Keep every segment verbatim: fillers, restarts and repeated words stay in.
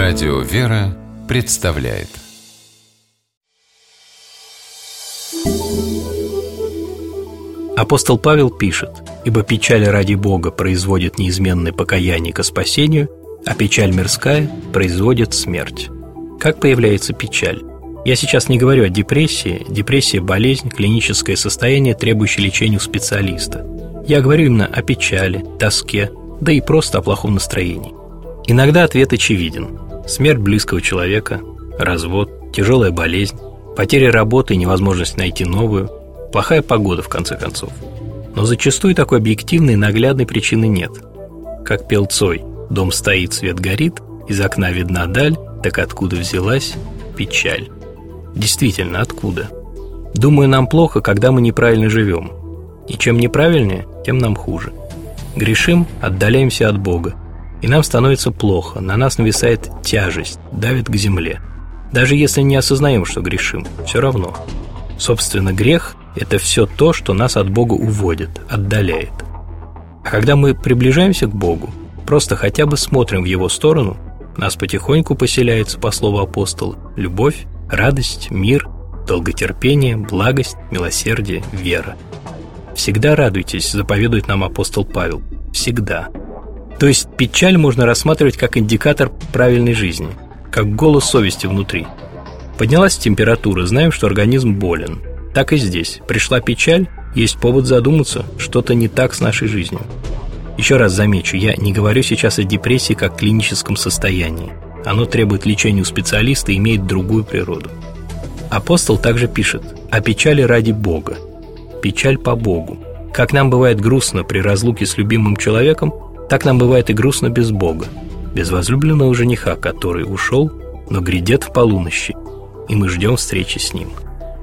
Радио «Вера» представляет. Апостол Павел пишет: «Ибо печаль ради Бога производит неизменное покаяние ко спасению, а печаль мирская производит смерть». Как появляется печаль? Я сейчас не говорю о депрессии. Депрессия – болезнь, клиническое состояние, требующее лечения у специалиста. Я говорю именно о печали, тоске, да и просто о плохом настроении. Иногда ответ очевиден: смерть близкого человека, развод, тяжелая болезнь, потеря работы и невозможность найти новую, плохая погода, в конце концов. Но зачастую такой объективной и наглядной причины нет. Как пел Цой: «Дом стоит, свет горит, из окна видна даль, так откуда взялась печаль?» Действительно, откуда? Думаю, нам плохо, когда мы неправильно живем. И чем неправильнее, тем нам хуже. Грешим, отдаляемся от Бога, и нам становится плохо, на нас нависает тяжесть, давит к земле. Даже если не осознаем, что грешим, все равно. Собственно, грех – это все то, что нас от Бога уводит, отдаляет. А когда мы приближаемся к Богу, просто хотя бы смотрим в Его сторону, нас потихоньку поселяется, по слову апостола, любовь, радость, мир, долготерпение, благость, милосердие, вера. Всегда радуйтесь, заповедует нам апостол Павел. Всегда. То есть печаль можно рассматривать как индикатор правильной жизни, как голос совести внутри. Поднялась температура, знаем, что организм болен. Так и здесь. Пришла печаль, есть повод задуматься, что-то не так с нашей жизнью. Еще раз замечу, я не говорю сейчас о депрессии как клиническом состоянии. Оно требует лечения у специалиста и имеет другую природу. Апостол также пишет о печали ради Бога. Печаль по Богу. Как нам бывает грустно при разлуке с любимым человеком, так нам бывает и грустно без Бога, без возлюбленного жениха, который ушел, но грядет в полуночи, и мы ждем встречи с ним.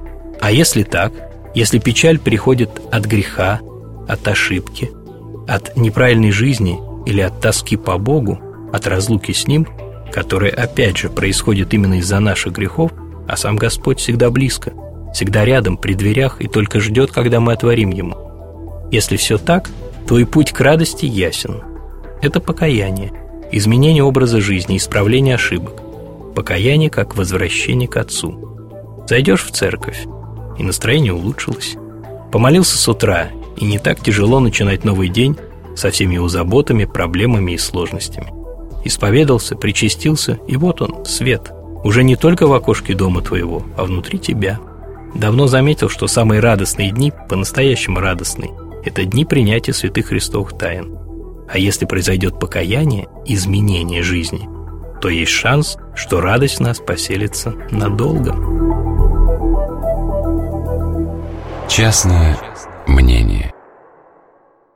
А если так, если печаль приходит от греха, от ошибки, от неправильной жизни или от тоски по Богу, от разлуки с Ним, которая опять же происходит именно из-за наших грехов, а сам Господь всегда близко, всегда рядом, при дверях и только ждет, когда мы отворим Ему. Если все так, то и путь к радости ясен. Это покаяние, изменение образа жизни, исправление ошибок. Покаяние как возвращение к Отцу. Зайдешь в церковь, и настроение улучшилось. Помолился с утра, и не так тяжело начинать новый день со всеми его заботами, проблемами и сложностями. Исповедался, причастился, и вот он, свет. Уже не только в окошке дома твоего, а внутри тебя. Давно заметил, что самые радостные дни, по-настоящему радостные, это дни принятия святых Христовых тайн. А если произойдет покаяние, изменение жизни, то есть шанс, что радость в нас поселится надолго. Частное мнение.